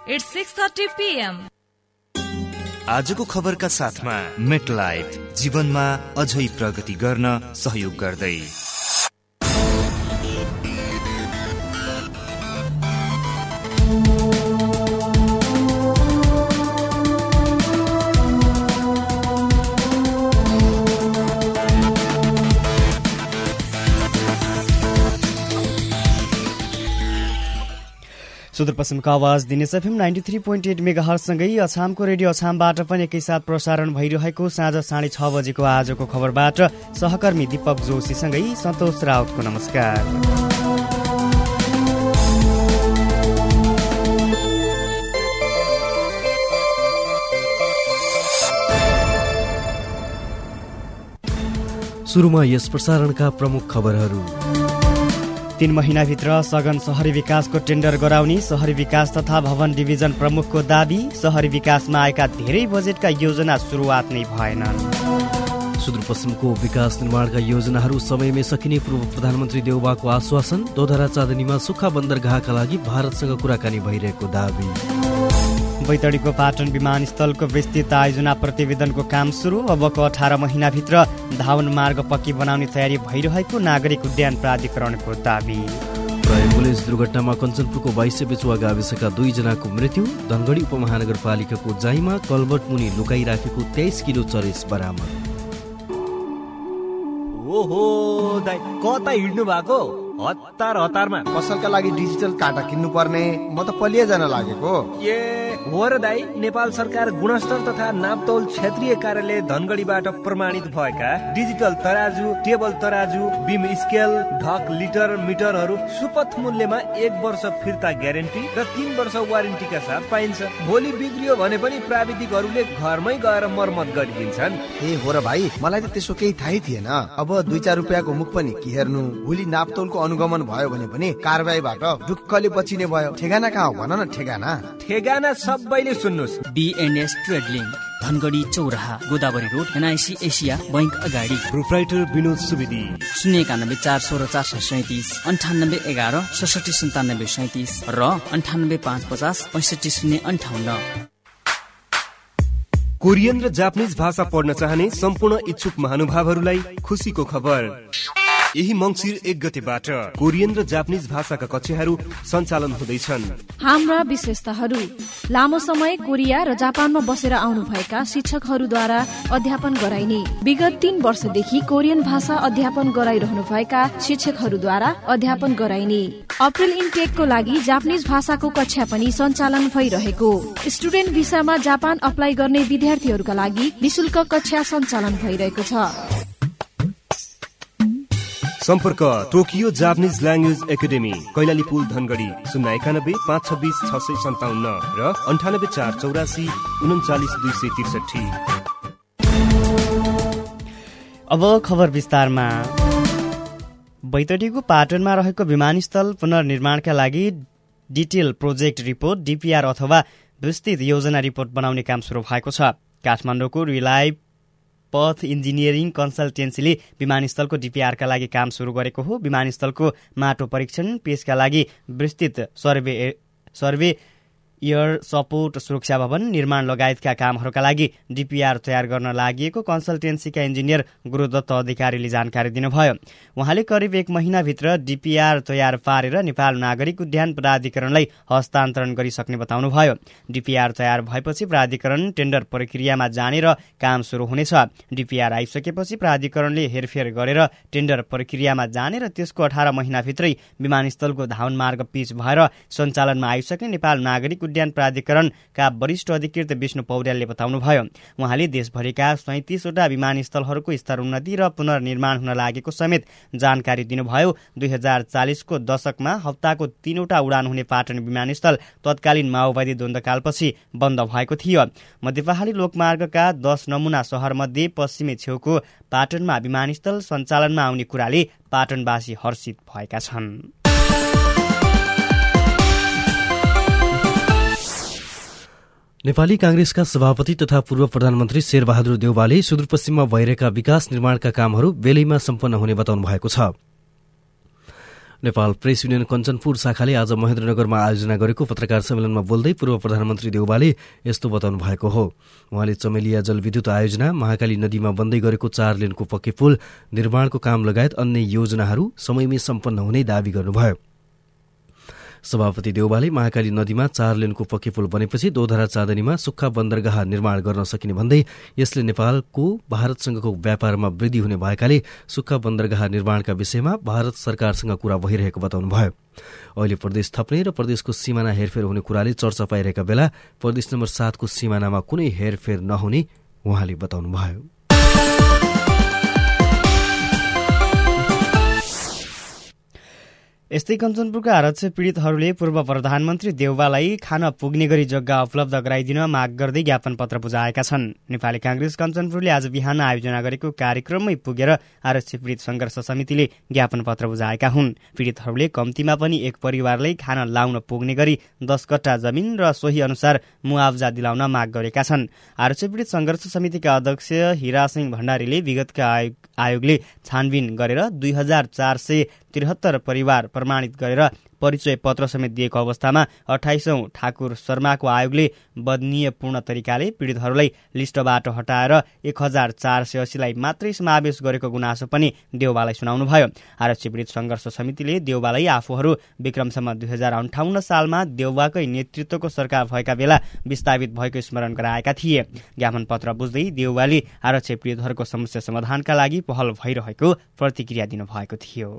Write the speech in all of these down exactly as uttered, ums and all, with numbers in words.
It's six thirty p m आजको खबरका साथमा MetLife जीवनमा अझै प्रगति गर्न सहयोग गर्दै सुदूरपश्चिमको आवाज Dinesh FM ninety three point eight मेगाहर्जसँगै अछामको रेडियो अछामबाट पनि एकैसाथ प्रसारण भइरहेको साँझ साढे छ बजेको आजको खबरबाट सहकर्मी दीपक जोशीसँगै सन्तोष राउतको नमस्कार। सुरुमा यस प्रसारणका प्रमुख खबरहरू। तीन महिनाभित्र सघन शहरी विकासको टेन्डर गराउने शहरी विकास तथा भवन डिभिजन प्रमुखको दाबी। शहरी विकासमा आएका धेरै बजेटका योजना सुरुवात नै भएनन्। सुदूरपश्चिमको विकास निर्माणका योजनाहरू समयमै सकिने पूर्व प्रधानमन्त्री देउबाको आश्वासन। दोधरा चाँदनीमा सुक्खा बन्दरगाहका लागि भारतसँग कुराकानी भइरहेको दाबी। बैतडीको पाटन विमानस्थलको विस्तृत आयोजना प्रतिवेदनको काम सुरु। अबको अठार महिनाभित्र धावन मार्ग पक्की बनाउने तयारी भइरहेको नागरिक उड्डयन प्राधिकरणको दाबी। प्रयोग पुलिस दुर्घटनामा कञ्चनपुरको बाइसे बेचुवा गाविसका दुईजनाको मृत्यु। धनगढी उपमहानगरपालिकाको जाइमा कलबट मुनि लुकाइराखेको तेइस किलो चरेस बरामद। ओहो दाइ कता हिँड्नु भएको? हतार हतारमा पसलका लागि डिजिटल काटा किन्नु पर्ने, म त पलिया जान लागेको। ए हो र दाइ, नेपाल सरकार गुणस्तर तथा नापतौल क्षेत्रीय कार्यालय धनगढीबाट प्रमाणित भएका डिजिटल तराजु, टेबल तराजु, बिम स्केल, ढक, लिटर, मिटरहरू सुपथ मूल्यमा एक वर्ष फिर्ता ग्यारेन्टी र तीन वर्ष वारेन्टीका साथ पाइन्छ। भोलि बिग्रियो भने पनि प्राविधिकहरूले घरमै गएर मर्मत गरिदिन्छन्। ए हो र भाइ, मलाई त त्यसो केही थाहै थिएन। अब दुई चार रुपियाँको मुख पनि के हेर्नु। भोलि नापतौलको अनुगमन भयो भने पनि कारबाहीबाट ढुक्कले बचिने भयो। ठेगाना कहाँ हो भन न? ठेगाना ठेगाना सबैले सुन्नुहोस्। बिएनएस ट्रेडलिङ, धनगढी चौराहा, Godavari road, NIC Asia bank अगाडि। प्रोप्राइटर विनोद सुवेदी। शून्य एकानब्बे चार सोह्र चार सय सैतिस, अन्ठानब्बे एघार सडसठी सन्तानब्बे सैतिस र अन्ठानब्बे पाँच पचास पैँसठी शून्य अन्ठाउन्न। कोरियन र जापानिज भाषा पढ्न चाहने सम्पूर्ण इच्छुक महानुभावहरूलाई खुसीको खबर। यही मङ्सिर एक गतेबाट कोरियन र जापानिज भाषाका कक्षाहरू सञ्चालन हुँदैछन्। हाम्रा विशेषताहरू: लामो समय कोरिया र जापानमा बसेर आउनुभएका शिक्षकहरूद्वारा अध्यापन गराइने। विगत तीन वर्षदेखि कोरियन भाषा अध्यापन गराइरहनुभएका शिक्षकहरूद्वारा अध्यापन गराइने। अप्रिल इन्टेकको लागि जापानिज भाषाको कक्षा पनि सञ्चालन भइरहेको। स्टुडेन्ट भिसामा जापान अप्लाई गर्ने विद्यार्थीहरूका लागि निशुल्क कक्षा सञ्चालन भइरहेको छ। सम्पर्क Tokyo Japanese language academy, Kailali पुल, धनगढी। शून्य एकानब्बे पाँच छब्बिस छ सय सन्ताउन्न र अन्ठानब्बे चार चौरासी उन्चालिस दुई सय त्रिसठी। अब खबर विस्तारमा। बैतडीको पाटनमा रहेको विमानस्थल पुनर्निर्माणका लागि डिटेल प्रोजेक्ट रिपोर्ट डिपिआर अथवा विस्तृत योजना रिपोर्ट बनाउने काम सुरु भएको छ। काठमाडौँको रिलायब पथ इन्जिनियरिङ कन्सल्टेन्सीले विमानस्थलको डिपिआरका लागि काम सुरु गरेको हो। विमानस्थलको माटो परीक्षण, पेशका लागि विस्तृत सर्वे सर्वे एयर सपोर्ट, सुरक्षा भवन निर्माण लगायतका कामहरूका लागि डिपिआर तयार गर्न लागि कन्सल्टेन्सीका इन्जिनियर गुरुदत्त अधिकारीले जानकारी दिनुभयो। उहाँले करिब एक महिनाभित्र डिपिआर तयार पारेर नेपाल नागरिक उड्डयन प्राधिकरणलाई हस्तान्तरण गरिसक्ने बताउनुभयो। डिपिआर तयार भएपछि प्राधिकरण टेन्डर प्रक्रियामा जाने र काम सुरु हुनेछ। डिपिआर आइसकेपछि प्राधिकरणले हेरफेर गरेर टेन्डर प्रक्रियामा जाने र त्यसको अठार महिनाभित्रै विमानस्थलको धावन मार्ग पिच भएर सञ्चालनमा आइसक्ने नेपाल नागरिक उड्डयन प्राधिकरणका वरिष्ठ अधिकृत विष्णु पौड्यालले बताउनुभयो। उहाँले देशभरिका सैतिसवटा विमानस्थलहरूको स्तरोन्नति र पुनर्निर्माण हुन लागेको समेत जानकारी दिनुभयो। दुई हजार चालिसको दशकमा हप्ताको तीनवटा उडान हुने पाटन विमानस्थल तत्कालीन माओवादी द्वन्द्वकालपछि बन्द भएको थियो। मध्य पहाडी लोकमार्गका दस नमुना शहरमध्ये पश्चिमी छेउको पाटनमा विमानस्थल सञ्चालनमा आउने कुराले पाटनवासी हर्षित भएका छन्। नेपाली कांग्रेसका सभापति तथा पूर्व प्रधानमन्त्री शेरबहादुर देउवाले सुदूरपश्चिममा भइरहेका विकास निर्माणका कामहरू बेलैमा सम्पन्न हुने बताउनु भएको छ। नेपाल प्रेस युनियन कञ्चनपुर शाखाले आज महेन्द्रनगरमा आयोजना गरेको पत्रकार सम्मेलनमा बोल्दै पूर्व प्रधानमन्त्री देउवाले यस्तो बताउनु भएको हो। उहाँले चमेलिया जलविद्युत आयोजना, महाकाली नदीमा बन्दै गरेको चार लेनको पक्कै पुल निर्माणको काम लगायत अन्य योजनाहरू समयमै सम्पन्न हुने दावी गर्नुभयो। सभापति देउवाले महाकाली नदीमा चार लेनको पक्कै पुल बनेपछि दोधरा चाँदनीमा सुक्खा बन्दरगाह निर्माण गर्न सकिने भन्दै यसले नेपालको भारतसँगको व्यापारमा वृद्धि हुने भएकाले सुक्खा बन्दरगाह निर्माणका विषयमा भारत सरकारसँग कुरा भइरहेको बताउनुभयो। अहिले प्रदेश थप्ने र प्रदेशको सिमाना हेरफेर हुने कुराले चर्चा पाइरहेका बेला प्रदेश नम्बर सातको सिमानामा कुनै हेरफेर नहुने उहाँले बताउनुभयो। यस्तै कञ्चनपुरका आरक्ष पीडितहरूले पूर्व प्रधानमन्त्री देउवालाई खान पुग्ने गरी जग्गा उपलब्ध गराइदिन माग गर्दै ज्ञापन पत्र बुझाएका छन्। नेपाली कांग्रेस कञ्चनपुरले आज बिहान आयोजना गरेको कार्यक्रममै पुगेर आरक्ष पीडित संघर्ष समितिले ज्ञापन पत्र बुझाएका हुन्। पीडितहरूले कम्तीमा पनि एक परिवारलाई खान लाउन पुग्ने गरी दस कट्टा जमिन र सोही अनुसार मुआवजा दिलाउन माग गरेका छन्। आरक्ष पीडित संघर्ष समितिका अध्यक्ष हिरासिंह भण्डारीले विगतका आयोग आयोगले छानबिन गरेर दुई हजार चार सय त्रिहत्तर परिवार प्रमाणित गरेर परिचय पत्र समेत दिएको अवस्थामा अठाइसौं ठाकुर शर्माको आयोगले बदनीयपूर्ण तरिकाले पीडितहरूलाई लिस्टबाट हटाएर एक हजार चार सय अस्सीलाई मात्रै समावेश गरेको गुनासो पनि देउवालाई सुनाउनुभयो। आरक्ष पीडित संघर्ष समितिले देउवालाई आफूहरू विक्रमसम्म दुई हजार अन्ठाउन्न सालमा देउवाकै नेतृत्वको सरकार भएका बेला विस्थापित भएको स्मरण गराएका थिए। ज्ञापन पत्र बुझ्दै देउवाले आरक्ष पीडितहरूको समस्या समाधानका लागि पहल भइरहेको प्रतिक्रिया दिनुभएको थियो।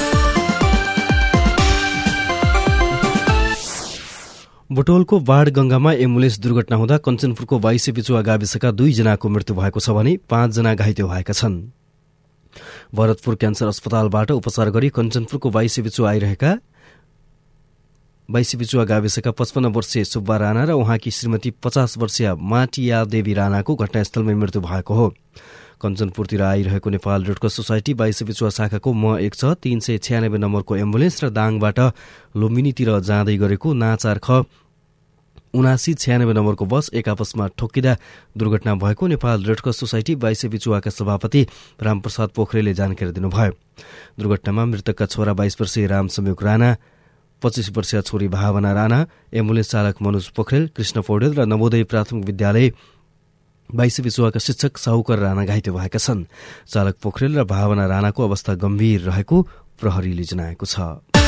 बुटवलको बाढगंगामा एम्बुलेन्स दुर्घटना हुँदा कञ्चनपुरको बाइसे बिचुवा गाविसका दुईजनाको मृत्यु भएको छ भने पाँचजना घाइते भएका छन्। भरतपुर क्यान्सर अस्पतालबाट उपचार गरी कञ्चनपुरको बाइसे बिचुवा आइरहेका बाइसे बिचुवा गाविसका पचपन्न वर्षीय सुब्बा राणा र उहाँकी श्रीमती पचास वर्षीय माटिया देवी राणाको घटनास्थलमै मृत्यु भएको हो। कञ्चनपुरतिर आइरहेको नेपाल रेडक्रस सोसाइटी बाइसे बिचुवा शाखाको म एक छ तीन सय छ्यानब्बे नम्बरको एम्बुलेन्स र दाङबाट लुम्बिनीतिर जाँदै गरेको नाचार ख उनासी छ्यानब्बे नम्बरको बस एक आपसमा ठोक्किँदा दुर्घटना भएको नेपाल रेडक्रस सोसाइटी बाइसे बिचुवाका सभापति रामप्रसाद पोखरेलले जानकारी दिनुभयो। दुर्घटनामा मृतकका छोरा बाइस वर्षीय राम संयोग राणा, पच्चीस वर्षीय छोरी भावना राणा, एम्बुलेन्स चालक मनोज पोखरेल, कृष्ण पौडेल र नवोदय प्राथमिक विद्यालय बाइसे बिचुवाका शिक्षक साहुकर राणा घाइते भएका छन्। चालक पोखरेल र भावना राणाको अवस्था गम्भीर रहेको प्रहरीले जनाएको छ।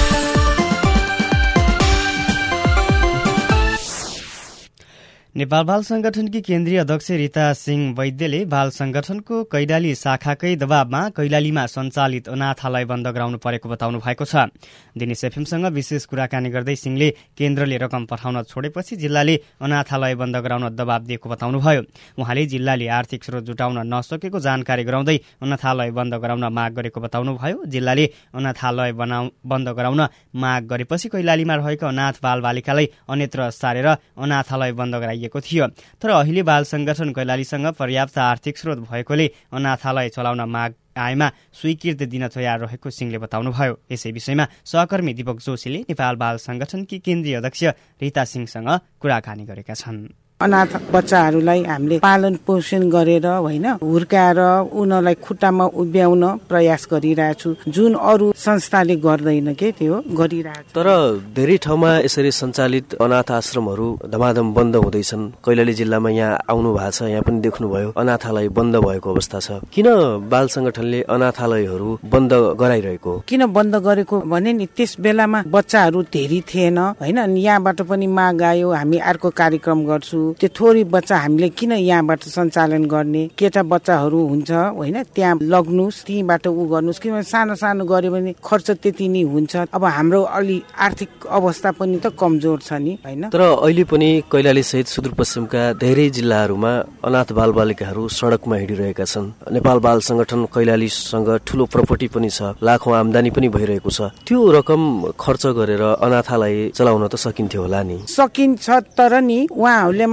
नेपाल बाल संगठनकी केन्द्रीय अध्यक्ष रीता सिंह वैद्यले बाल संगठनको कैलाली शाखाकै दबावमा कैलालीमा सञ्चालित अनाथालय बन्द गराउनु परेको बताउनु भएको छ। दिनेश एफएमसँग विशेष कुराकानी गर्दै सिंहले केन्द्रले रकम पठाउन छोडेपछि जिल्लाले अनाथालय बन्द गराउन दबाव दिएको बताउनुभयो। उहाँले जिल्लाले आर्थिक स्रोत जुटाउन नसकेको जानकारी गराउँदै अनाथालय बन्द गराउन माग गरेको बताउनुभयो। जिल्लाले अनाथालय बन्द गराउन माग गरेपछि कैलालीमा रहेका अनाथ बालबालिकालाई अन्यत्र सारेर अनाथालय बन्द गराइयो थियो। तर अहिले बाल संगठन कैलालीसँग पर्याप्त आर्थिक स्रोत भएकोले अनाथालय चलाउन माग आएमा स्वीकृति दिन तयार रहेको सिंहले बताउनुभयो। यसै विषयमा सहकर्मी दीपक जोशीले नेपाल बाल संगठनकी केन्द्रीय अध्यक्ष रीता सिंहसँग कुराकानी गरेका छन्। अनाथ बच्चाहरूलाई हामीले पालन पोषण गरेर होइन हुर्काएर उनीहरूलाई खुट्टामा उभ्याउन प्रयास गरिरहेछु, जुन अरू संस्थाले गर्दैन के त्यो गरिरहेछ। तर धेरै ठाउँमा यसरी सञ्चालित अनाथ आश्रमहरू धमाधम बन्द हुँदैछन्। कैलाली जिल्लामा यहाँ आउनु भएको छ, यहाँ पनि देख्नुभयो अनाथालय बन्द भएको अवस्था छ। किन बाल संगठनले अनाथालयहरू बन्द गराइरहेको? किन बन्द गरेको भने नि त्यस बेलामा बच्चाहरू धेरै थिएन होइन। यहाँबाट पनि माग आयो हामी अर्को कार्यक्रम गर्छु, त्यो थोरै बच्चा हामीले किन यहाँबाट सञ्चालन गर्ने, केटा बच्चाहरू हुन्छ होइन त्यहाँ लग्नुस् त्यहीबाट उ गर्नुस्, किनभने सानो सानो गऱ्यो भने खर्च त्यति नै हुन्छ। अब हाम्रो अलि आर्थिक अवस्था पनि त कमजोर छ नि होइन। तर अहिले पनि कैलाली सहित सुदूरपश्चिमका धेरै जिल्लाहरूमा अनाथ बालबालिकाहरू सडकमा हिँडिरहेका छन्। नेपाल बाल संगठन कैलालीसँग ठूलो प्रपर्टी पनि छ, लाखौं आमदानी पनि भइरहेको छ। त्यो रकम खर्च गरेर अनाथालय चलाउन त सकिन्थ्यो होला नि? सकिन्छ, तर नि उहाँहरूले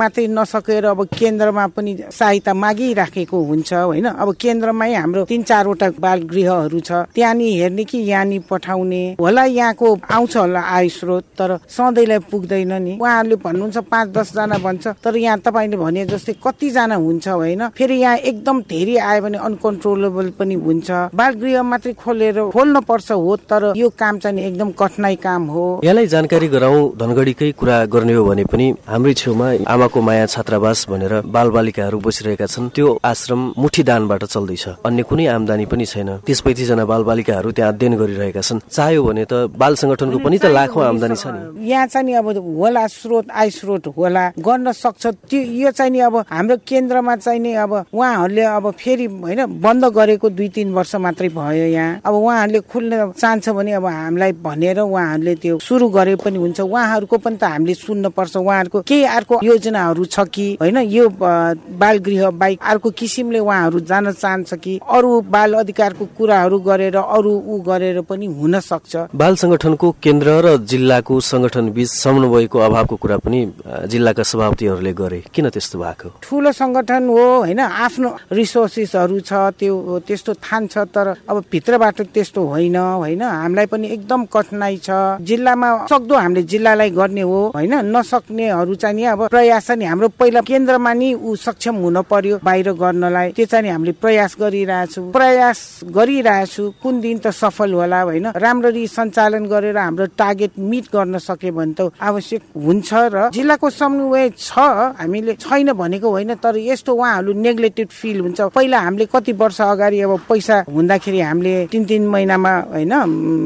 मात्रै नसकेर अब केन्द्रमा पनि सहायता मागिराखेको हुन्छ होइन। अब केन्द्रमै हाम्रो तीन चारवटा बाल गृहहरू छ, त्यहाँनि हेर्ने कि यहाँनि पठाउने होला, यहाँको आउँछ होला आय स्रोत, तर सधैँलाई पुग्दैन नि। उहाँहरूले भन्नुहुन्छ पाँच दसजना भन्छ, तर यहाँ तपाईँले भने जस्तै कतिजना हुन्छ होइन। फेरि यहाँ एकदम धेरै आयो भने अनकन्ट्रोलेबल पनि हुन्छ। बाल गृह मात्रै खोलेर खोल्न पर्छ हो, तर यो काम चाहिँ एकदम कठिनाई काम हो। यसलाई जानकारी गराउँ, धनगढीकै कुरा गर्ने हो भने पनि हाम्रै छेउमा आमाको माया छात्रावास भनेर बाल बालिकाहरू बसिरहेका छन्। त्यो आश्रम मुठी दानबाट चल्दैछ, अन्य कुनै आमदानी पनि छैन। तीस पैंतीस जना बाल बालिकाहरू त्यहाँ अध्ययन गरिरहेका छन्। चाह्यो भने त बाल संगठनको पनि त लाखौं आमदानी छ नि। यहाँ चाहिँ नि अब होला स्रोत, आय स्रोत होला, गर्न सक्छ। त्यो यो चाहिँ नि अब हाम्रो केन्द्रमा चाहिँ नि अब उहाँहरूले अब फेरि होइन बन्द गरेको दुई तीन वर्ष मात्रै भयो यहाँ। अब उहाँहरूले खुल्न चाहन्छ भने अब हामीलाई भनेर उहाँहरूले त्यो सुरु गरे पनि हुन्छ। उहाँहरूको पनि त हामीले सुन्न पर्छ। उहाँहरूको केही अर्को योजनाहरू छ कि होइन, यो बाल गृह बाहेक अर्को किसिमले उहाँहरू जान चाहन्छ कि अरू बाल अधिकारको कुराहरू गरेर अरू ऊ गरेर पनि हुन सक्छ। बाल संगठनको केन्द्र र जिल्लाको संगठन बीच समन्वयको अभावको कुरा पनि जिल्लाका सभापतिहरूले गरे। किन त्यस्तो भएको? ठुलो संगठन हो होइन, आफ्नो रिसोर्सेसहरू छ, त्यो त्यस्तो ठान्छ, तर अब भित्रबाट त्यस्तो होइन होइन। हामीलाई पनि एकदम कठिनाई छ। जिल्लामा सक्दो हामीले जिल्लालाई गर्ने हो होइन, नसक्नेहरू चाहिँ नि अब प्रयास नि हाम्रो पहिला केन्द्रमा नि ऊ सक्षम हुन पर्यो बाहिर गर्नलाई। त्यो चाहिँ हामीले प्रयास गरिरहेछु प्रयास गरिरहेछु कुन दिन त सफल होला होइन। राम्ररी सञ्चालन गरेर हाम्रो टार्गेट मिट गर्न सके भने त आवश्यक हुन्छ। र जिल्लाको समन्वय छ, हामीले छैन भनेको होइन, तर यस्तो उहाँहरू नेग्लेक्टेड फिल हुन्छ। पहिला हामीले कति वर्ष अगाडि अब पैसा हुँदाखेरि हामीले तिन तिन महिनामा होइन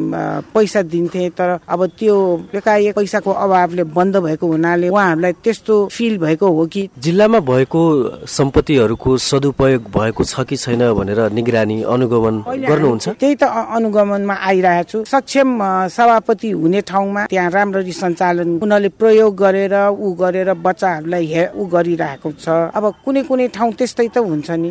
पैसा दिन्थे, तर अब त्यो एकाएक पैसाको अभावले बन्द भएको हुनाले उहाँहरूलाई त्यस्तो फिल भएको हो कि जिल्लामा भएको सम्पत्तिहरूको सदुपयोग भएको छ कि छैन भनेर निगरानी अनुगमन गर्नुहुन्छ? त्यही त अनुगमनमा आइरहेको छु। सक्षम सभापति हुने ठाउँमा त्यहाँ राम्ररी सञ्चालन उनीहरूले प्रयोग गरेर ऊ गरेर बच्चाहरूलाई ऊ गरिरहेको छ। अब कुनै कुनै ठाउँ त्यस्तै त हुन्छ नि।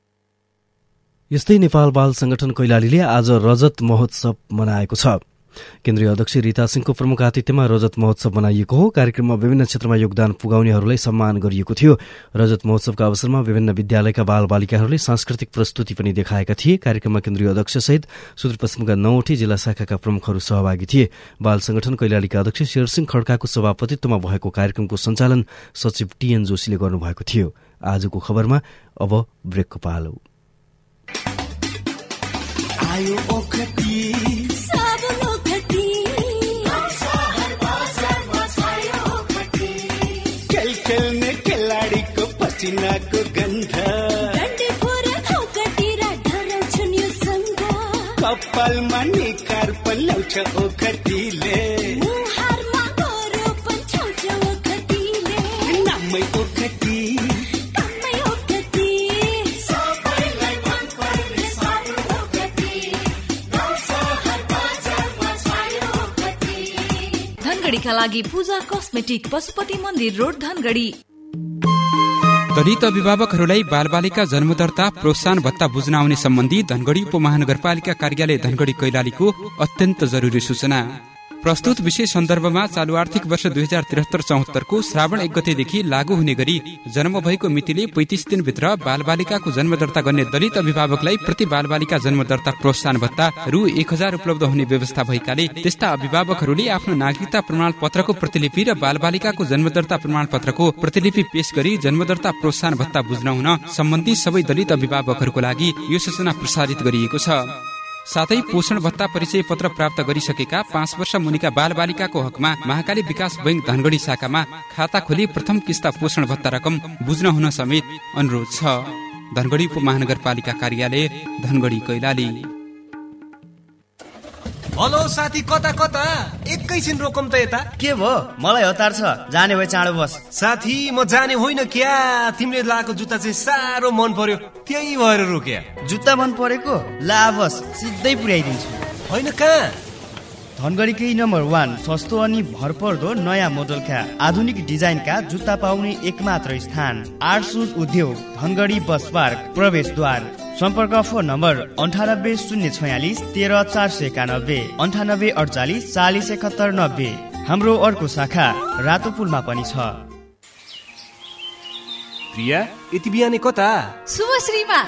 यस्तै नेपाल बाल संगठन कैलालीले आज रजत महोत्सव मनाएको छ। केन्द्रीय अध्यक्ष रीता सिंहको प्रमुख आतिथ्यमा रजत महोत्सव मनाइएको हो। कार्यक्रममा विभिन्न क्षेत्रमा योगदान पुगाउनेहरूलाई सम्मान गरिएको थियो। रजत महोत्सवका अवसरमा विभिन्न विद्यालयका बाल बालिकाहरूले सांस्कृतिक प्रस्तुति पनि देखाएका थिए। कार्यक्रममा केन्द्रीय अध्यक्ष सहित सुदूरपश्चिमका नौवटै जिल्ला शाखाका प्रमुखहरू सहभागी थिए। बाल संगठन कैलालीका अध्यक्ष शेरसिंह खड्काको सभापतित्वमा भएको कार्यक्रमको सञ्चालन सचिव टीएन जोशीले गर्नुभएको थियो। आजको खबरमा अब ब्रेकको पालो। चिनाको गन्ध कपालमा निकार पल्याउँछ ओखतीले नामै ओखती धनगढीका लागि पूजा कस्मेटिक, पशुपति मन्दिर रोड, धनगढी। दलित अभिभावकहरूलाई बालबालिका जन्मदर्ता प्रोत्साहन भत्ता बुझ्न आउने सम्बन्धी धनगढी उपमहानगरपालिका कार्यालय धनगढी कैलालीको अत्यन्त जरुरी सूचना। प्रस्तुत विशेष सन्दर्भमा चालू आर्थिक वर्ष दुई हजार त्रिहत्तर चौहत्तरको श्रावण एक गतेदेखि लागू हुने गरी जन्म भएको मितिले पैंतिस दिनभित्र बालबालिकाको जन्म दर्ता गर्ने दलित अभिभावकलाई प्रति बालबालिका जन्म दर्ता प्रोत्साहन भत्ता रु एक हजार उपलब्ध हुने व्यवस्था भएकाले त्यस्ता अभिभावकहरूले आफ्नो नागरिकता प्रमाण पत्रको प्रतिलिपि र बालबालिकाको जन्म दर्ता प्रमाण पत्रको प्रतिलिपि पेश गरी जन्म दर्ता प्रोत्साहन भत्ता बुझ्न हुन सम्बन्धित सबै दलित अभिभावकहरूको लागि यो सूचना प्रसारित गरिएको छ। साथै पोषण भत्ता परिचय पत्र प्राप्त गरिसकेका पाँच वर्ष मुनिका बाल बालिकाको हकमा महाकाली विकास बैंक धनगढी शाखामा खाता खोली प्रथम किस्ता पोषण भत्ता रकम बुझ्न हुन समेत अनुरोध छ। धनगढी उपमहानगरपालिका कार्यालय धनगढी कैलाली। हेलो साथी, कता कता एकैछिन रोकम त यता। के भो? मलाई हतार छ, जाने भए चाँडो बस। साथी म जाने होइन क्या, तिमीले लगाएको जुत्ता चाहिँ साह्रो मन पर्यो, त्यही भएर रोक्या। जुत्ता मन परेको? ला बस, सिधै पुर्याइदिन्छु। होइन कहाँ? धनगढीकै नम्बर वान सस्तो अनि भरपर्दो नयाँ मोडलका आधुनिक डिजाइनका जुत्ता पाउने एकमात्र स्थान आर्ट सुज उद्योग, धनगढी बस पार्क, प्रवेशद्वार। सम्पर्क फोन नम्बर अन्ठानब्बे शून्य छयालिस तेह्र चार सय एकानब्बे अन्ठानब्बे अडचालिस चालिस एकहत्तर नब्बे। हाम्रो अर्को शाखा रातो पुलमा पनि छ। प्रिया यति बिहानै कता? शुभश्रीमा।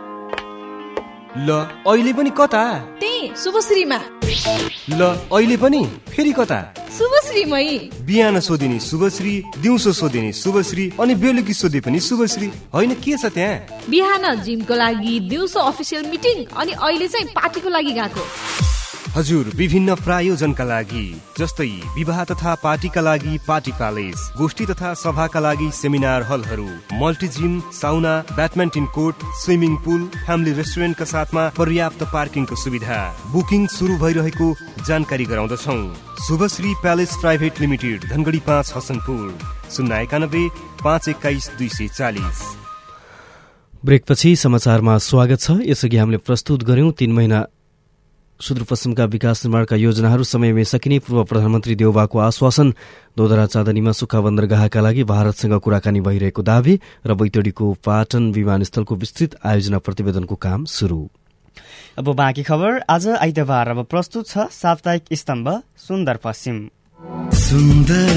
ल अहिले पनि कता? त्यही शुभश्रीमा। ल अहिले पनि फेरि कता? शुभश्रीमै। बिहान सोधिने शुभश्री, दिउँसो सोधिने शुभश्री, अनि बेलुकी सोधे पनि शुभश्री। होइन के छ त्यहाँ? बिहान जिमको लागि, दिउँसो अफिसियल मिटिङ, अनि अहिले चाहिँ पार्टीको लागि गएको। हजुर, विभिन्न प्रायोजनका लागि जस्तै विवाह तथा पार्टीका लागि पार्टी प्यालेस, गोष्ठी तथा सभाका लागि सेमिनार हलहरू, multi gym, sauna, badminton court, swimming pool, family रेस्टुरेन्टका साथमा पर्याप्त पार्किङको सुविधा। बुकिङ सुरु भइरहेको जानकारी गराउँदछौ। Shubhashree palace private limited, Dhangadhi पाँच, हसनपुर, शून्य एकानब्बे पाँच एक्काइस दुई सय चालिस। ब्रेकपछि समाचारमा स्वागत छ। यसअघि हामीले प्रस्तुत गर्यौं तीन महिना सुदूरपश्चिमका विकास निर्माणका योजनाहरू समयमै सकिने पूर्व प्रधानमन्त्री देउबाको आश्वासन। दोधरा चाँदनीमा सुक्खा बन्दरगाहका लागि भारतसँग कुराकानी भइरहेको दावी र बैतडीको पाटन विमानस्थलको विस्तृत आयोजना प्रतिवेदनको काम सुरु। अब बाँकी खबर आज आइतबार। अब प्रस्तुत छ साप्ताहिक स्तम्भ सुन्दर पश्चिम। सुन्दर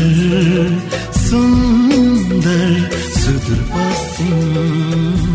सुन्दर सुदूर पश्चिम।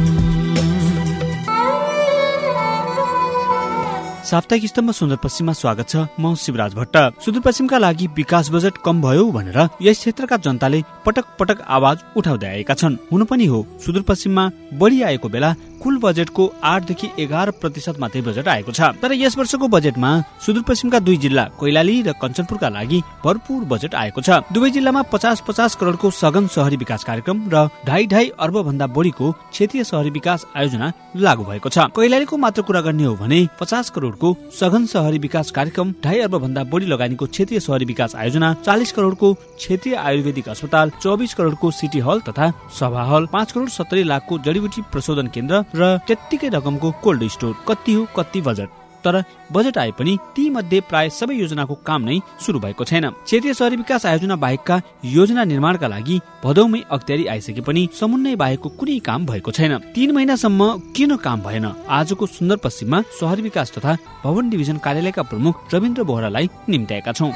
साप्ताहिक स्तम्भ सुन्दर पश्चिममा स्वागत छ। म शिवराज भट्ट। सुदूरपश्चिमका लागि विकास बजेट कम भयो भनेर यस क्षेत्रका जनताले पटक पटक आवाज उठाउँदै आएका छन्। हुनु पनि हो, सुदूरपश्चिममा बढी आएको बेला कुल बजेटको आठदेखि एघार प्रतिशत मात्रै बजेट आएको छ। तर यस वर्षको बजेटमा सुदूरपश्चिमका दुई जिल्ला कैलाली र कञ्चनपुरका लागि भरपूर बजेट आएको छ। दुवै जिल्लामा पचास पचास करोडको सघन शहरी विकास कार्यक्रम र ढाई ढाई अर्ब भन्दा बढीको क्षेत्रीय शहरी विकास आयोजना लागू भएको छ। कैलालीको मात्र कुरा गर्ने हो भने पचास करोडको सघन शहरी विकास कार्यक्रम, ढाई अर्ब भन्दा बढी लगानीको क्षेत्रीय शहरी विकास आयोजना, चालिस करोडको क्षेत्रीय आयुर्वेदिक अस्पताल, चौबिस करोडको सिटी हल तथा सभा हल, पाँच करोड सत्तरी लाखको जडीबुटी प्रशोधन केन्द्र र त्यत्तिकै रकमको कोल्ड स्टोर। कति हो कति बजेट। तर बजेट आए पनि ती मध्ये प्राय सबै योजनाको काम नै सुरु भएको छैन। क्षेत्रीय शहरी विकास आयोजना बाहेकका योजना निर्माणका लागि भदौमै अख्तियारी आइसके पनि समुन्नय बाहेकको कुनै काम भएको छैन। तीन महिनासम्म किन काम भएन? आजको सुन्दर पश्चिममा शहरी विकास तथा भवन डिभिजन कार्यालयका प्रमुख रविन्द्र बोहरालाई निम्त्याएका छौं।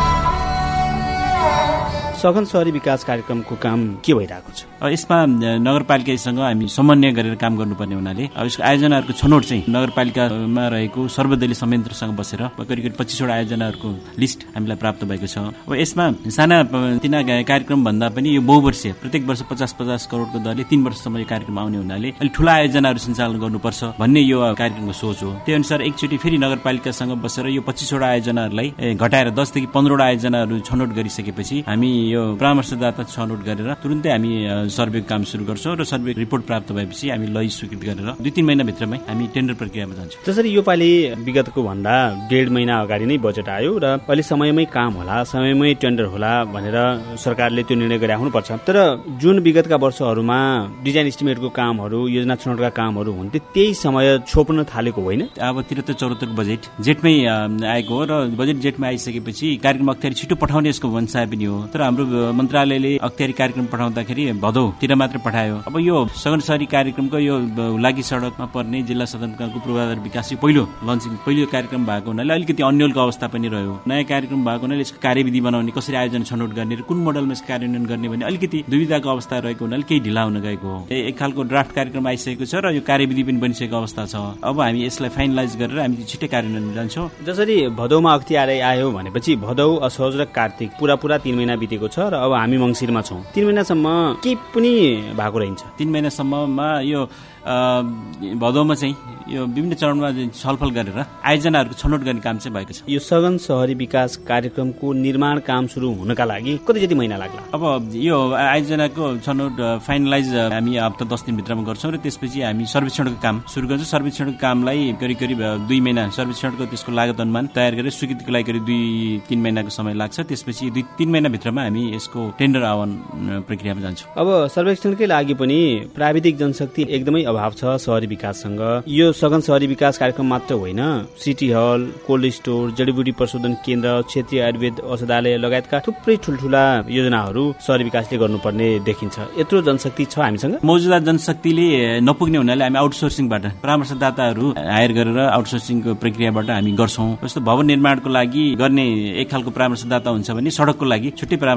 सघन शहरी विकास कार्यक्रमको काम के भइरहेको छ? यसमा नगरपालिकासँग हामी समन्वय गरेर काम गर्नुपर्ने हुनाले अब यसको आयोजनाहरूको छनौट चाहिँ नगरपालिकामा रहेको सर्वदलीय संयन्त्रसँग बसेर करिब करिब पच्चिसवटा आयोजनाहरूको लिस्ट हामीलाई प्राप्त भएको छ। अब यसमा साना तिना कार्यक्रम भन्दा पनि यो बहुवर्षीय प्रत्येक वर्ष पचास पचास करोडको दरले तीन वर्षसम्म यो कार्यक्रम आउने हुनाले अलिक ठुला आयोजनाहरू सञ्चालन गर्नुपर्छ भन्ने यो कार्यक्रमको सोच हो। त्यही अनुसार एकचोटि फेरि नगरपालिकासँग बसेर यो पच्चिसवटा आयोजनाहरूलाई घटाएर दसदेखि पन्ध्रवटा आयोजनाहरू छनौट गरिसकेपछि हामी यो परामर्शदाता छनौट गरेर तुरुन्तै हामी सर्वेको काम सुरु गर्छौँ र सर्वे रिपोर्ट प्राप्त भएपछि हामी लय स्वीकृत गरेर दुई तीन महिनाभित्रमै हामी टेन्डर प्रक्रियामा जान्छौँ। जसरी यो पालि विगतको भन्दा डेढ महिना अगाडि नै बजेट आयो र अहिले समयमै काम होला, समयमै टेन्डर होला भनेर सरकारले त्यो निर्णय गरे हुनुपर्छ। तर जुन विगतका वर्षहरूमा डिजाइन एस्टिमेटको कामहरू, योजना छनौटका कामहरू हुन्थे त्यही समय छोप्न थालेको होइन। अब त्रिहत्तर चौहत्तरको बजेट जेठमै आएको हो र बजेट जेठमा आइसकेपछि कार्यक्रम अख्तियारी छिटो पठाउने यसको भन्साय पनि हो। तर हाम्रो मन्त्रालयले अख्तियारी कार्यक्रम पठाउँदाखेरि भदौतिर मात्र पठायो। अब यो सघन शहरी कार्यक्रमको यो लागि सडकमा पर्ने जिल्ला सदनको पूर्वाधार विकास पहिलो लन्चिङ पहिलो कार्यक्रम भएको हुनाले अलिकति अन्यलको अवस्था पनि रह्यो। नयाँ कार्यक्रम भएको हुनाले यसको कार्यविधि बनाउने, कसरी आयोजना छनौट गर्ने र कुन मोडलमा यसको कार्यान्वयन गर्ने भन्ने अलिकति दुविधाको अवस्था रहेको हुनाले केही ढिला हुन गएको हो। एक खालको ड्राफ्ट कार्यक्रम आइसकेको छ र यो कार्यविधि पनि बनिसकेको अवस्था छ। अब हामी यसलाई फाइनलाइज गरेर हामी छिट्टै कार्यान्वयन जान्छौँ। जसरी भदौमा अख्तियारी आयो भनेपछि भदौ, असोज र कार्तिक पुरा पुरा तीन महिना बितेको छ र अब हामी मङ्सिरमा छौँ। तीन महिनासम्म के पनि भएको रहन्छ। तीन महिनासम्ममा यो भदौमा चाहिँ यो विभिन्न चरणमा छलफल गरेर आयोजनाहरूको छनौट गर्ने काम चाहिँ भएको छ। यो सघन शहरी विकास कार्यक्रमको निर्माण काम सुरु हुनका लागि कति जति महिना लाग्ला? अब यो आयोजनाको छनौट फाइनलाइज हामी हप्ता दस दिनभित्रमा गर्छौँ र त्यसपछि हामी सर्वेक्षणको काम सुरु गर्छौँ। सर्वेक्षणको कामलाई करिब करिब दुई महिना सर्वेक्षणको त्यसको लागत अनुमान तयार गरेर स्वीकृतिको लागि करिब दुई तिन महिनाको समय लाग्छ। त्यसपछि दुई तिन महिनाभित्रमा हामी यसको टेन्डर आह्वान प्रक्रियामा जान्छौँ। अब सर्वेक्षणकै लागि पनि प्राविधिक जनशक्ति एकदमै अभाव छ शहरी विकाससँग। यो सघन शहरी विकास कार्यक्रम मात्र होइन, सिटी हल, कोल्ड स्टोर, जडीबुटी प्रशोधन केन्द्र, क्षेत्रीय आयुर्वेद औषधालय लगायतका थुप्रै ठुल्ठुला योजनाहरू शहरी विकासले गर्नुपर्ने देखिन्छ। यत्रो जनशक्ति छ हामीसँग। मौजुदा जनशक्तिले नपुग्ने हुनाले हामी आउटसोर्सिङबाट परामर्शदाताहरू हायर गरेर आउटसोर्सिङको प्रक्रियाबाट हामी गर्छौँ। जस्तो भवन निर्माणको लागि गर्ने एक खालको परामर्शदाता हुन्छ भने सडकको लागि छुट्टै परामर्श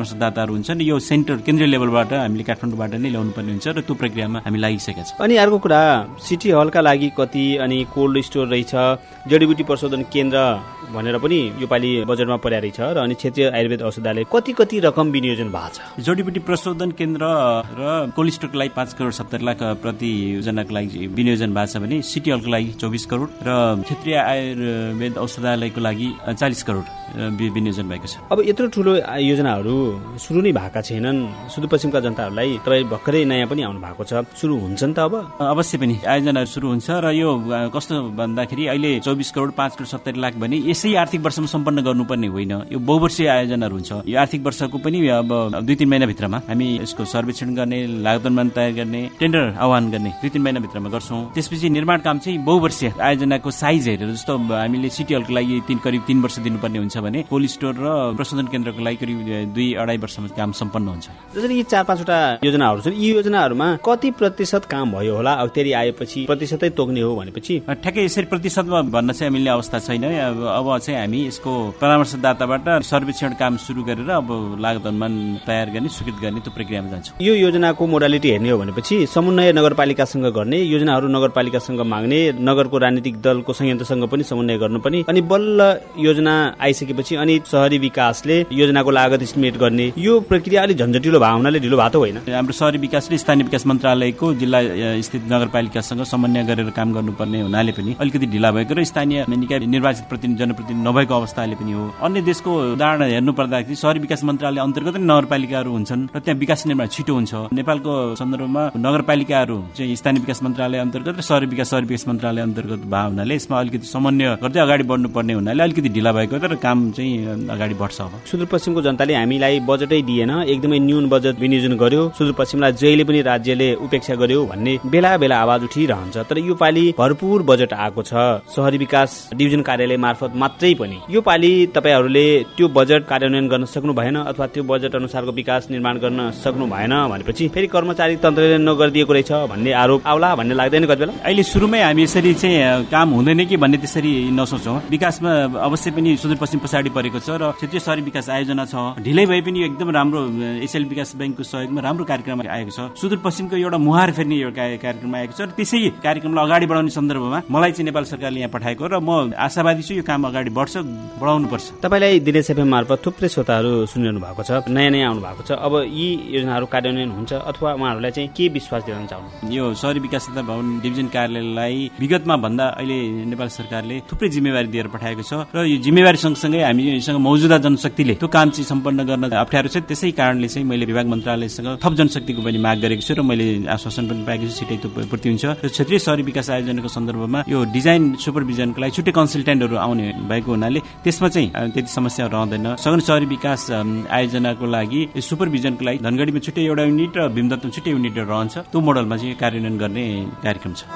परामर्शदाताहरू हुन्छन्। यो सेन्टर केन्द्रीय लेभलबाट हामीले काठमाडौँबाट नै ल्याउनु पर्ने हुन्छ र त्यो प्रक्रियामा हामी लागिसकेका छौँ। अनि अर्को कुरा, सिटी हलका लागि कति, अनि कोल्ड स्टोर रहेछ, जडीबुटी प्रशोधन केन्द्र भनेर पनि यो पालि बजेटमा पर्या रहेछ र अनि क्षेत्रीय आयुर्वेद औषधालय कति कति रकम विनियोजन भएको छ? जडीबुटी प्रशोधन केन्द्र र कोल्ड स्टोरको लागि पाँच करोड सत्तरी लाख प्रति योजनाको लागि विनियोजन भएको छ भने सिटी हलको लागि चौबिस करोड र क्षेत्रीय आयुर्वेद औषधालयको लागि चालिस करोड विनियोजन भएको छ। अब यत्रो ठुलो योजनाहरू सुरु नै भएका छैनन्, सुदूरपश्चिमका जनताहरूलाई तपाईँ भर्खरै नयाँ पनि आउनु भएको छ, सुरु हुन्छन् त अब? अवश्य पनि आयोजनाहरू सुरु हुन्छ र यो कस्तो भन्दाखेरि अहिले चौबिस करोड पाँच करोड सत्तरी लाख भने यसै आर्थिक वर्षमा सम्पन्न गर्नुपर्ने होइन, यो बहुवर्षीय आयोजनाहरू हुन्छ। यो आर्थिक वर्षको पनि अब दुई तिन महिनाभित्रमा हामी यसको सर्वेक्षण गर्ने, लागत अनुमान तयार गर्ने, टेन्डर आह्वान गर्ने दुई तिन महिनाभित्रमा गर्छौँ। त्यसपछि निर्माण काम चाहिँ बहुवर्षीय आयोजनाको साइज हेरेर, जस्तो हामीले सिटी हलको लागि तीन करिब तीन वर्ष दिनुपर्ने हुन्छ भने कोल्ड स्टोर र प्रशोधन केन्द्रको लागि करिब दुई अढाई वर्षमा काम सम्पन्न हुन्छ। जसरी यी चार पाँचवटा योजनाहरू छन्, यी योजनाहरूमा कति प्रतिशत काम भयो होला? अब तेरि आएपछि प्रतिशतै तोक्ने हो भनेपछि ठ्याक्कै यसरी प्रतिशतमा भन्न चाहिँ हामीले अवस्था छैन। अब चाहिँ हामी यसको परामर्शदाताबाट सर्वेक्षण काम सुरु गरेर अब लागत अनुमान तयार गर्ने, स्वीकृत गर्ने त्यो प्रक्रियामा जान्छौँ। यो योजनाको मोडालिटी हेर्ने हो भनेपछि समन्वय नगरपालिकासँग गर्ने, योजनाहरू नगरपालिकासँग माग्ने, नगरको राजनीतिक दलको संयन्त्रसँग पनि समन्वय गर्नुपर्ने, अनि बल्ल योजना आइसकेपछि अनि शहरी विकासले योजनाको लागत एस्टिमेट गर्ने, यो प्रक्रिया अलिक झन्झटिलो भएको हुनाले ढिलो भएको होइन? हाम्रो शहरी विकास र स्थानीय विकास मन्त्रालयको जिल्ला स्थित नगरपालिकासँग समन्वय गरेर काम गर्नुपर्ने हुनाले पनि अलिकति ढिला भएको र स्थानीय निकाय निर्वाचित प्रतिनिधि जनप्रतिनिधि नभएको अवस्थाले पनि हो। अन्य देशको उदाहरण हेर्नु पर्दाखेरि शहरी विकास मन्त्रालय अन्तर्गत नै नगरपालिकाहरू हुन्छन् र त्यहाँ विकास निर्माण छिटो हुन्छ। नेपालको सन्दर्भमा नगरपालिकाहरू चाहिँ स्थानीय विकास मन्त्रालय अन्तर्गत र शहरी विकास शहरी विकास मन्त्रालय अन्तर्गत भएको हुनाले यसमा अलिकति समन्वय गर्दै अगाडि बढ्नुपर्ने हुनाले अलिकति ढिला भएको तर काम चाहिँ अगाडि बढ्छ। अब सुदूरपश्चिमको जनताले हामीलाई बजेटै दिएन, एकदमै न्यून बजेट विनियोजन गर्यो, सुदूरपश्चिमलाई जहिले पनि राज्यले उपेक्षा गर्यो भन्ने बेला बेला आवाज उठिरहन्छ। तर यो पालि भरपूर बजेट आएको छ शहरी विकास डिभिजन कार्यालय मार्फत मात्रै पनि। यो पालि तपाईहरूले त्यो बजेट कार्यान्वयन गर्न सक्नु भएन अथवा त्यो बजेट अनुसारको विकास निर्माण गर्न सक्नु भएन भनेपछि फेरि कर्मचारी तन्त्रले नगरिदिएको रहेछ भन्ने आरोप आउला भन्ने लाग्दैन कति बेला? अहिले सुरुमै हामी यसरी चाहिँ काम हुँदैन कि भन्ने त्यसरी नसोचौँ। विकासमा अवश्य पनि सुदूरपश्चिम पछाडि परेको छ र क्षेत्रीय शहरी विकास आयोजना छ, ढिलै भए पनि एकदम राम्रो एसएल विकास ब्याङ्कको सहयोगमा राम्रो कार्यक्रम आएको छ। सुदूरपश्चिमको एउटा मुहार फेर्ने एउटा कार्यक्रम आएको छ र त्यसै कार्यक्रमलाई अगाडि बढाउने सन्दर्भमा मलाई चाहिँ नेपाल सरकारले यहाँ पठाएको र म आशावादी छु यो काम अगाडि बढ्छ, बढाउनु पर्छ। तपाईँलाई दिनेश एफएम मार्फत थुप्रै श्रोताहरू सुनिरहनु भएको छ, नयाँ नयाँ आउनु भएको छ। अब यी योजनाहरू कार्यान्वयन हुन्छ अथवा उहाँहरूलाई चाहिँ के विश्वास दिलाउन चाहनु? यो शहरी विकास तथा भवन डिभिजन कार्यालयलाई विगतमा भन्दा अहिले नेपाल सरकारले थुप्रै जिम्मेवारी दिएर पठाएको छ र यो जिम्मेवारी सँगसँगै हामीसँग मौजुदा जनशक्तिले त्यो काम चाहिँ सम्पन्न गर्न अप्ठ्यारो छ। त्यसै कारणले चाहिँ मैले विभाग मन्त्रालयसँग थप जनशक्तिको पनि माग गरेको छु र मैले आश्वासन पनि पाएको छु छिटै त्यो पूर्ति हुन्छ। र क्षेत्रीय शहरी विकास आयोजनाको सन्दर्भमा यो डिजाइन सुपरभिजनको लागि छुट्टै कन्सल्टेन्टहरू आउने भएको हुनाले त्यसमा चाहिँ त्यति समस्या रहँदैन। सघन शहरी विकास आयोजनाको लागि सुपरभिजनको लागि धनगढीमा छुट्टै एउटा युनिट र भीमदत्तमा छुट्टै युनिटहरू रहन्छ, त्यो मोडलमा चाहिँ कार्यान्वयन गर्ने कार्यक्रम छ।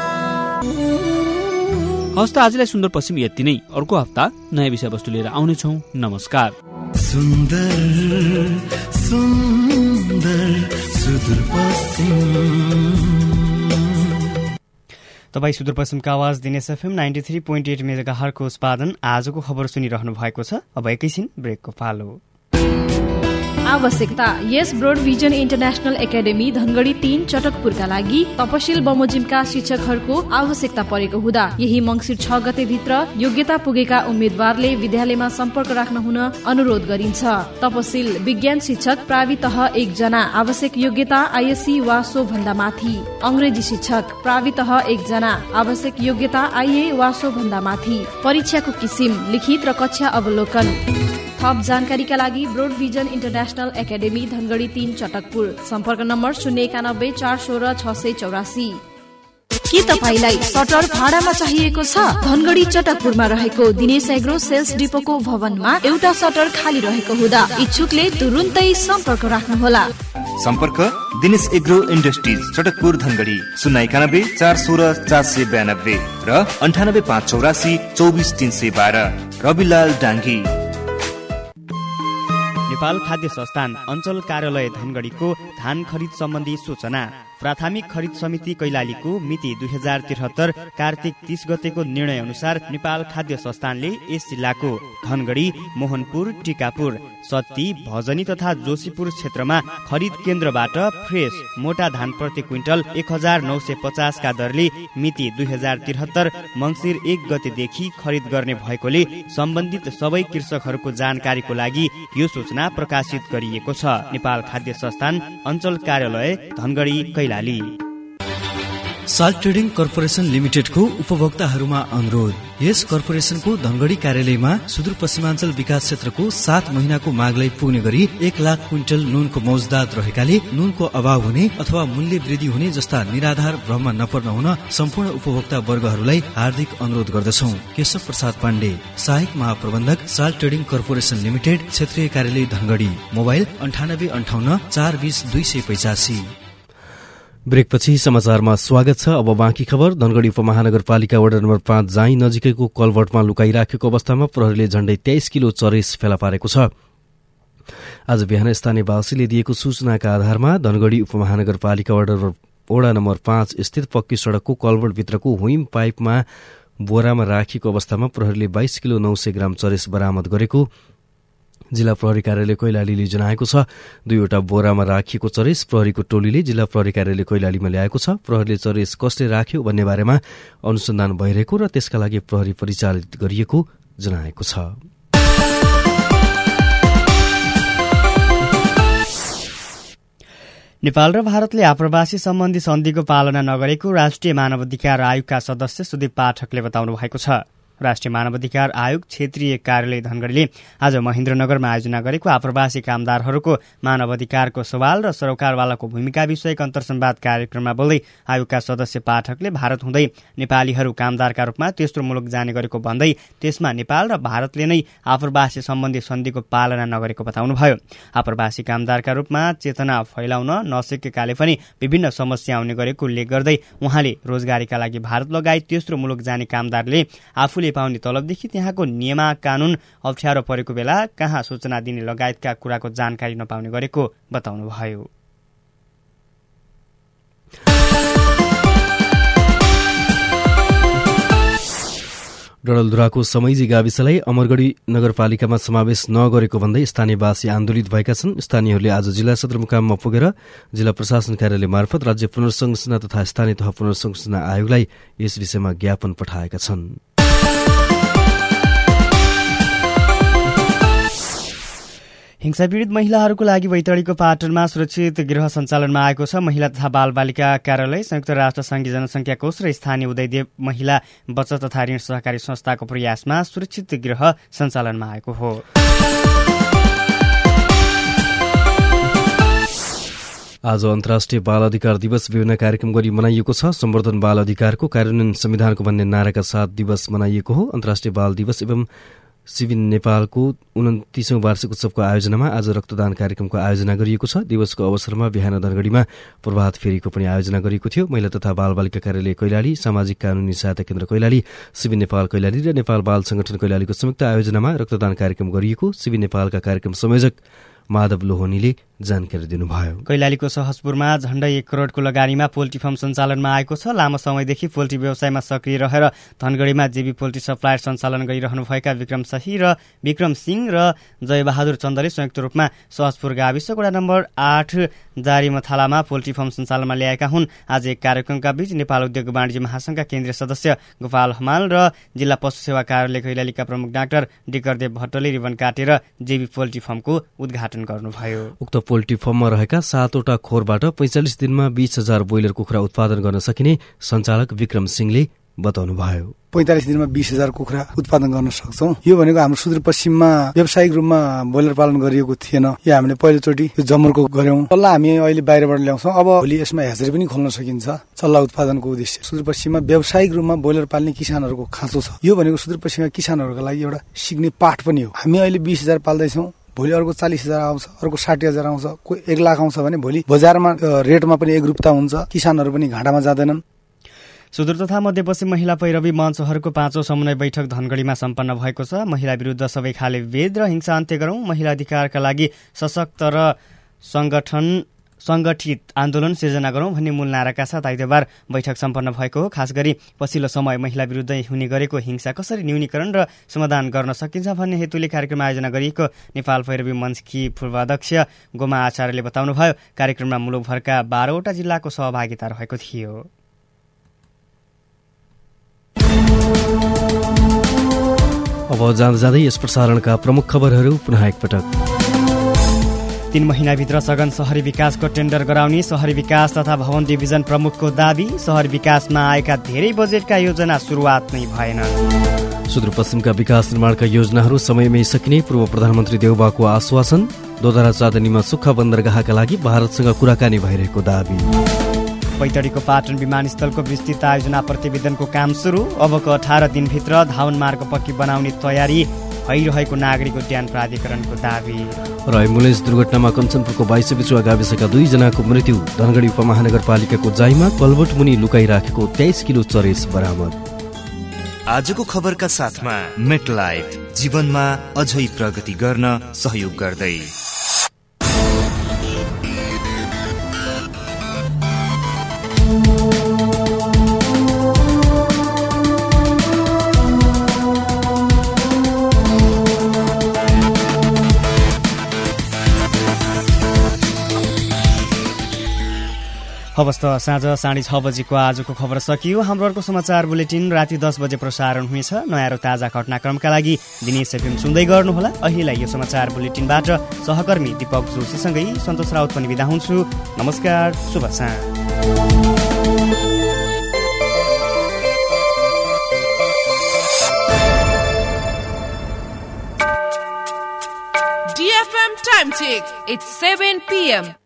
हस् त आजलाई सुन्दर पश्चिम यति नै। अर्को हप्ता नयाँ विषयवस्तु लिएर आउनेछौँ। नमस्कार। सुन्दर सुन्दर सुदूर पश्चिम। तपाईँ सुदूरपश्चिमको आवाज Dinesh FM ninety three point eight मेगाहर्जको उत्पादन आजको खबर सुनिरहनु भएको छ। अब एकैछिन ब्रेकको पालो। आवश्यकता यस broad vision international academy Dhangadhi तीन चटकपुरका लागि तपसिल बमोजिमका शिक्षकहरूको आवश्यकता परेको हुँदा यही मंसिर छ गते भित्र योग्यता पुगेका उम्मेद्वारले विद्यालयमा सम्पर्क राख्न हुन अनुरोध गरिन्छ। तपसिल विज्ञान शिक्षक प्रावितः एकजना, आवश्यक योग्यता आइएससी वा सो भन्दा माथि। अंग्रेजी शिक्षक प्रावितः एकजना, आवश्यक योग्यता आइए वा सो भन्दा माथि। परीक्षाको किसिम लिखित र कक्षा अवलोकन। थप जानकारीका लागि broad vision international academy Dhangadhi तीन चटकपुर। सम्पर्क नम्बर शून्य एकानब्बे चार सोह्र छ सय चौरासी। के तपाईलाई सटर भाडामा चाहिएको छ? धनगढी चटकपुरमा रहेको दिनेश एग्रो सेल्स डिपोको भवनमा एउटा सटर खाली रहेको हुँदा इच्छुकले तुरुन्तै सम्पर्क राख्नुहोला। सम्पर्क दिनेश एग्रो इन्डस्ट्रिज चटकपुर धनगढी शून्य एकानब्बे चार सोह्र चार सय बयानब्बे र अन्ठानब्बे पाँच चौरासी चौबिस तीन सय बाह्र। रविलाल डाङ्गी। नेपाल खाद्य संस्थान अञ्चल कार्यालय धनगढीको धान खरिद सम्बन्धी सूचना प्राथमिक खरिद समिति कैलालीको मिति दुई हजार त्रिहत्तर कार्तिक तीस गतेको निर्णय अनुसार नेपाल खाद्य संस्थानले यस जिल्लाको धनगढी, मोहनपुर, टिकापुर, सत्ती, भजनी तथा जोशीपुर क्षेत्रमा खरिद केन्द्रबाट फ्रेस मोटा धान प्रति क्विन्टल एक हजार नौ सय पचास का दरले मिति दुई हजार त्रिहत्तर मङ्सिर एक गतेदेखि खरिद गर्ने भएकोले सम्बन्धित सबै कृषकहरूको जानकारीको लागि यो सूचना प्रकाशित गरिएको छ। नेपाल खाद्य संस्थान अञ्चल कार्यालय Dhangadhi Kailali. Salt trading corporation लिमिटेडको उपभोक्ताहरूमा अनुरोध। यस कर्पोरेसनको धनगढी कार्यालयमा सुदूरपश्चिमाञ्चल विकास क्षेत्रको सात महिनाको मागलाई पुग्ने गरी एक लाख क्विन्टल नुनको मौजदात रहेकाले नुनको अभाव हुने अथवा मूल्य वृद्धि हुने जस्ता निराधार भ्रममा नपर्न हुन सम्पूर्ण उपभोक्ता वर्गहरूलाई हार्दिक अनुरोध गर्दछौ। केशव प्रसाद पाण्डे, सहायक महाप्रबन्धक, साल्ट ट्रेडिङ कर्पोरेसन लिमिटेड, क्षेत्रीय कार्यालय धनगढी। मोबाइल अन्ठानब्बे अन्ठाउन्न चार बीस दुई सय पचासी। ब्रेकपछि समाचारमा स्वागत छ। अब बाँकी खबर। धनगढी उपमहानगरपालिका वडा नम्बर पाँच जाई नजिकैको कलभर्टमा लुकाइराखेको अवस्थामा प्रहरीले झण्डै तेइस किलो चरेस फेला पारेको छ। आज बिहान स्थानीयवासीले दिएको सूचनाका आधारमा धनगढी उपमहानगरपालिका वडा नम्बर पाँच स्थित पक्की सड़कको कलभर्टभित्रको हुइम पाइपमा बोरामा राखिएको अवस्थामा प्रहरीले बाइस किलो नौ सय ग्राम चरेस बरामद गरेको जिल्ला प्रहरी कार्यालय कैलालीले जनाएको छ। दुईवटा बोरामा राखिएको चरेस प्रहरीको टोलीले जिल्ला प्रहरी कार्यालय कैलालीमा ल्याएको छ। प्रहरीले चरेस कसले राख्यो भन्ने बारेमा अनुसन्धान भइरहेको र त्यसका लागि प्रहरी परिचालित गरिएको जनाएको छ। नेपाल र भारतले आप्रवासी सम्बन्धी सन्धिको पालना नगरेको राष्ट्रिय मानवाधिकार आयोगका सदस्य सुदीप पाठकले बताउनु भएको छ। राष्ट्रिय मानवाधिकार आयोग क्षेत्रीय कार्यालय धनगढीले आज महेन्द्रनगरमा आयोजना गरेको आप्रवासी कामदारहरूको मानवाधिकारको सवाल र सरोकारवालाको भूमिका विषयक अन्तर्संवाद कार्यक्रममा बोल्दै आयोगका सदस्य पाठकले भारत हुँदै नेपालीहरू कामदारका रूपमा तेस्रो मुलुक जाने गरेको भन्दै त्यसमा नेपाल र भारतले नै आप्रवासी सम्बन्धी सन्धिको पालना नगरेको बताउनुभयो। आप्रवासी कामदारका रूपमा चेतना फैलाउन नसकेकाले पनि विभिन्न समस्या आउने गरेको उल्लेख गर्दै उहाँले रोजगारीका लागि भारत लगायत तेस्रो मुलुक जाने कामदारले आफूले पाउने तलबदेखि त्यहाँको नियम कानून अप्ठ्यारो परेको बेला कहाँ सूचना दिने लगायतका कुराको जानकारी नपाउने गरेको बताउनुभयो। डडलधुराको समैजी गाविसलाई अमरगढी नगरपालिकामा समावेश नगरेको भन्दै स्थानीयवासी आन्दोलित भएका छन्। स्थानीयहरूले आज जिल्ला सदरमुकाममा पुगेर जिल्ला प्रशासन कार्यालय मार्फत राज्य पुनर्संरचना तथा स्थानीय तह पुनर्संरचना आयोगलाई यस विषयमा ज्ञापन पठाएका छन्। हिंसा पीड़ित महिलाहरूको लागि बैतडीको पाटनमा सुरक्षित गृह सञ्चालनमा आएको छ। महिला तथा बालबालिका कार्यालय, संयुक्त राष्ट्र संघीय जनसंख्या कोष र स्थानीय उदयदेव महिला बचत तथा ऋण सहकारी संस्थाको प्रयासमा सुरक्षित गृह सञ्चालनमा आएको हो। आज अन्तर्राष्ट्रिय बाल अधिकार दिवस विभिन्न कार्यक्रम गरी मनाइएको छ। सम्वर्धन बाल अधिकारको कार्यान्वयन संविधानको भन्ने नाराका साथ दिवस मनाइएको हो। अन्तर्राष्ट्रिय बाल दिवस एवं सिभिन नेपालको उन्तिसौं वार्षिक उत्सवको आयोजनामा आज रक्तदान कार्यक्रमको आयोजना गरिएको छ। दिवसको अवसरमा बिहान धनगढीमा प्रभात फेरीको पनि आयोजना गरिएको थियो। महिला तथा बालबालिका कार्यालय कैलाली, सामाजिक कानूनी सहायता केन्द्र कैलाली, सिभिन नेपाल कैलाली र नेपाल बाल संगठन कैलालीको संयुक्त आयोजनामा रक्तदान कार्यक्रम गरिएको सिभिन नेपालका कार्यक्रम संयोजक माधव लोहनीले जानकारी दिनुभयो। कैलालीको सहजपुरमा झण्डै एक करोडको लगानीमा पोल्ट्री फार्म सञ्चालनमा आएको छ। लामो समयदेखि पोल्ट्री व्यवसायमा सक्रिय रहेर धनगढीमा जेबी पोल्ट्री सप्लायर सञ्चालन गरिरहनुभएका विक्रम शाही र विक्रम सिंह र जयबहादुर चन्दले संयुक्त रूपमा सहजपुर गाविस वडा नम्बर आठ जारीमथालामा पोल्ट्री फार्म सञ्चालनमा ल्याएका हुन्। आज एक कार्यक्रमका बीच नेपाल उद्योग वाणिज्य महासंघका केन्द्रीय सदस्य गोपाल हमाल र जिल्ला पशु सेवा कार्यालय कैलालीका प्रमुख डाक्टर डिकरदेव भट्टले रिबन काटेर जेबी पोल्ट्री फार्मको उद्घाटन गर्नुभयो। उक्त पोल्ट्री फार्ममा रहेका सातवटा खोरबाट पैंचालिस दिनमा बीस हजार ब्रोइलर कुखुरा उत्पादन गर्न सकिने सञ्चालक विक्रम सिंहले बताउनुभयो। पैंतालिस दिनमा बीस हजार कुखुरा उत्पादन गर्न सक्छौं। यो भनेको हाम्रो सुदूरपश्चिममा व्यावसायिक रूपमा ब्रोइलर पालन गरिएको थिएन। यो हामीले पहिलोचोटि जमरको गर्यौं। चल्ला हामी अहिले बाहिरबाट ल्याउँछौं। अब भोलि यसमा ह्याचरी पनि खोल्न सकिन्छ। चल्ला उत्पादनको उद्देश्य सुदूरपश्चिममा व्यावसायिक रूपमा ब्रोइलर पाल्ने किसानहरूको खाँचो छ। यो भनेको सुदूरपश्चिमका किसानहरूको लागि एउटा सिक्ने पाठ पनि हो। हामी अहिले बीस हजार पाल्दैछौं, भोलि अर्को चालिस हजार आउँछ, अर्को साठी हजार आउँछ, कोही एक लाख आउँछ भने भोलि बजारमा रेटमा पनि एकरूपता हुन्छ। किसानहरू पनि घाटामा जाँदैनन्। सुदूर तथा मध्यपश्चिम महिला पैरवी मञ्चहरूको पाँचौं समन्वय बैठक धनगढीमा सम्पन्न भएको छ। महिला विरुद्ध सबै खाले भेद र हिंसा अन्त्य गरौं, महिला अधिकारका लागि सशक्त र संगठन संगठित आन्दोलन सिर्जना गरौं भन्ने मूल नाराका साथ आइतबार बैठक सम्पन्न भएको हो। खास गरी पछिल्लो समय महिला विरुद्ध हुने गरेको हिंसा कसरी न्यूनीकरण र समाधान गर्न सकिन्छ भन्ने हेतुले कार्यक्रम आयोजना गरिएको नेपाल भैरवी मञ्चकी पूर्वाध्यक्ष गोमा आचार्यले बताउनुभयो। कार्यक्रममा मुलुकभरका बाह्रवटा जिल्लाको सहभागिता रहेको थियो। अब जाँदा जाँदै यस प्रसारणका प्रमुख खबरहरू पुनः एकपटक। तीन महिनाभित्र सघन शहरी विकासको टेन्डर गराउने शहरी विकास तथा भवन डिभिजन प्रमुखको दावी। शहरी विकासमा आएका धेरै बजेटका योजना सुरुवात नै भएन। सुदूरपश्चिमका विकास निर्माणका योजनाहरू समयमै सकिने पूर्व प्रधानमन्त्री देउबाको आश्वासन। दोधरा चाँदनीमा सुक्खा बन्दरगाहका लागि भारतसँग कुराकानी भइरहेको दावी। बैतडीको पाटन विमानस्थलको विस्तृत आयोजना प्रतिवेदनको काम सुरु। अबको अठार दिनभित्र धावन मार्ग पक्की बनाउने तयारी भइरहेको नागरिक उड्डयन प्राधिकरणको दावी। र एम्बुलेन्स दुर्घटनामा कञ्चनपुरको बाइस बिचुवा गाविसका दुईजनाको मृत्यु। धनगढी उपमहानगरपालिकाको जाइमा कलबट मुनि लुकाइराखेको तेइस किलो चरेस बरामद। आजको खबरका साथमा मेटलाइफ जीवनमा अझै प्रगति गर्न सहयोग गर्दै हवस् त साँझ साढे छ बजेको आजको खबर सकियो। हाम्रो अर्को समाचार बुलेटिन राति दस बजे प्रसारण हुनेछ। नयाँ र ताजा घटनाक्रमका लागि दिनेश एफएम सुन्दै गर्नुहोला। अहिलेलाई यो समाचार बुलेटिनबाट सहकर्मी दीपक जोशीसँगै सन्तोष राउत पनि बिदा हुन्छु। नमस्कार, शुभ साँझ। D F M time check. It's seven p m